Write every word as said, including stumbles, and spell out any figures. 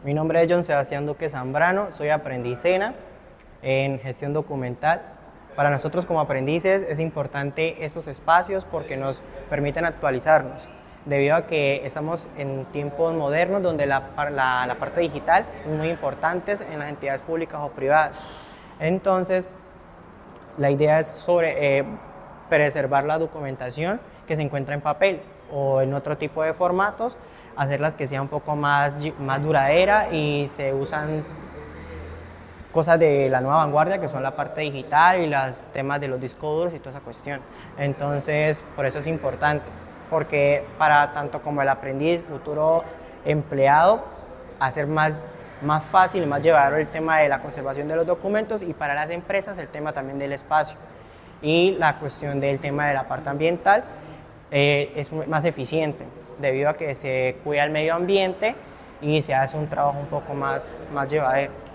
Mi nombre es John Sebastián Duque Zambrano, soy aprendicena en gestión documental. Para nosotros como aprendices es importante estos espacios porque nos permiten actualizarnos, debido a que estamos en tiempos modernos donde la, la, la parte digital es muy importante en las entidades públicas o privadas. Entonces, la idea es sobre eh, preservar la documentación que se encuentra en papel o en otro tipo de formatos, hacerlas que sea un poco más, más duradera y se usan cosas de la nueva vanguardia que son la parte digital y los temas de los discos duros y toda esa cuestión. Entonces, por eso es importante, porque para tanto como el aprendiz, futuro empleado, hacer más, más fácil y más llevadero el tema de la conservación de los documentos, y para las empresas el tema también del espacio y la cuestión del tema de la parte ambiental eh, es más eficiente debido a que se cuida el medio ambiente y se hace un trabajo un poco más, más llevadero.